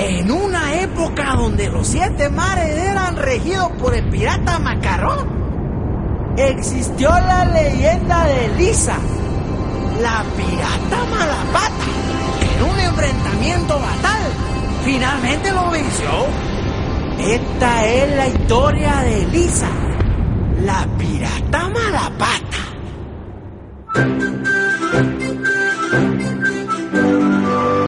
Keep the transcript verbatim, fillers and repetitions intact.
En una época donde los siete mares eran regidos por el pirata Macarrón, existió la leyenda de Lisa, la pirata Malapata, que en un enfrentamiento fatal finalmente lo venció. Esta es la historia de Lisa, la pirata Malapata.